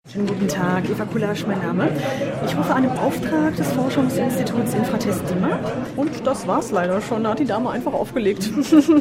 Schönen guten Tag, Eva Kulasch mein Name. Ich rufe an im Auftrag des Forschungsinstituts Infratest DIMAP. Und das war's leider schon, da hat die Dame einfach aufgelegt.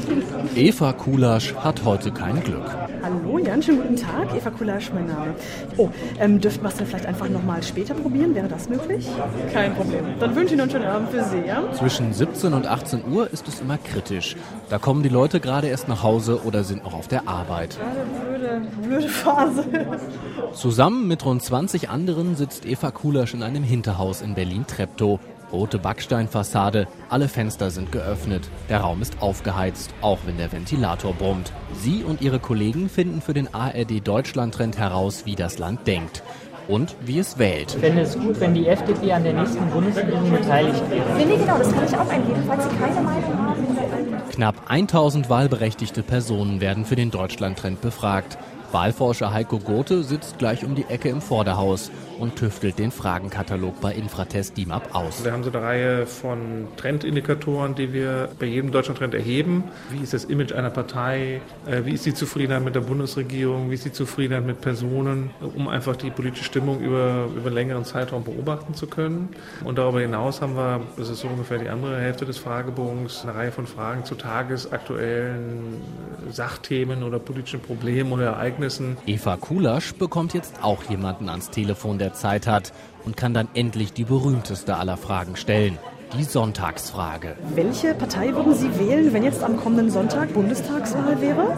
Eva Kulasch hat heute kein Glück. Hallo Jan, schönen guten Tag, Eva Kulasch mein Name. Dürften wir es dann vielleicht einfach nochmal später probieren? Wäre das möglich? Kein Problem. Dann wünsche ich Ihnen einen schönen Abend für Sie, ja? Zwischen 17 und 18 Uhr ist es immer kritisch. Da kommen die Leute gerade erst nach Hause oder sind noch auf der Arbeit. Blöde Phase. Zusammen mit rund 20 anderen sitzt Eva Kulasch in einem Hinterhaus in Berlin-Treptow. Rote Backsteinfassade, alle Fenster sind geöffnet. Der Raum ist aufgeheizt, auch wenn der Ventilator brummt. Sie und ihre Kollegen finden für den ARD-Deutschland-Trend heraus, wie das Land denkt und wie es wählt. Ich fände es gut, wenn die FDP an der nächsten Bundesregierung beteiligt wäre. Nee, genau, das kann ich auch eingeben, falls Sie keine Meinung haben. Knapp 1000 wahlberechtigte Personen werden für den Deutschland-Trend befragt. Wahlforscher Heiko Gothe sitzt gleich um die Ecke im Vorderhaus und tüftelt den Fragenkatalog bei Infratest DIMAP aus. Wir haben so eine Reihe von Trendindikatoren, die wir bei jedem Deutschland-Trend erheben. Wie ist das Image einer Partei? Wie ist die Zufriedenheit mit der Bundesregierung? Wie ist die Zufriedenheit mit Personen? Um einfach die politische Stimmung über einen längeren Zeitraum beobachten zu können. Und darüber hinaus haben wir, das ist so ungefähr die andere Hälfte des Fragebogens, eine Reihe von Fragen zu tagesaktuellen Sachthemen oder politischen Problemen oder Ereignissen. Eva Kulasch bekommt jetzt auch jemanden ans Telefon, der Zeit hat und kann dann endlich die berühmteste aller Fragen stellen. Die Sonntagsfrage. Welche Partei würden Sie wählen, wenn jetzt am kommenden Sonntag Bundestagswahl wäre?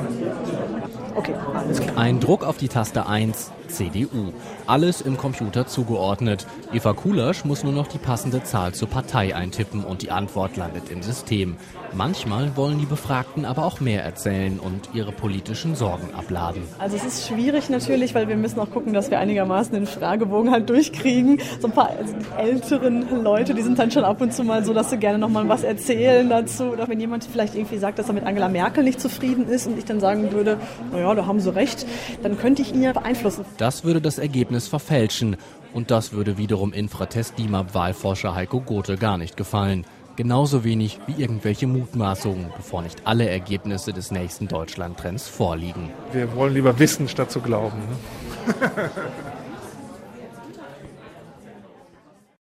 Okay, alles klar. Ein Druck auf die Taste 1, CDU. Alles im Computer zugeordnet. Eva Kulasch muss nur noch die passende Zahl zur Partei eintippen und die Antwort landet im System. Manchmal wollen die Befragten aber auch mehr erzählen und ihre politischen Sorgen abladen. Also es ist schwierig natürlich, weil wir müssen auch gucken, dass wir einigermaßen den Fragebogen halt durchkriegen. So ein paar älteren Leute, die sind dann schon ab und zu mal so, dass sie gerne noch mal was erzählen dazu. Oder wenn jemand vielleicht irgendwie sagt, dass er mit Angela Merkel nicht zufrieden ist und ich dann sagen würde, naja, da haben sie recht, dann könnte ich ihn ja beeinflussen. Das würde das Ergebnis verfälschen. Und das würde wiederum Infratest DIMAP-Wahlforscher Heiko Gothe gar nicht gefallen. Genauso wenig wie irgendwelche Mutmaßungen, bevor nicht alle Ergebnisse des nächsten Deutschland-Trends vorliegen. Wir wollen lieber wissen, statt zu glauben. Ne?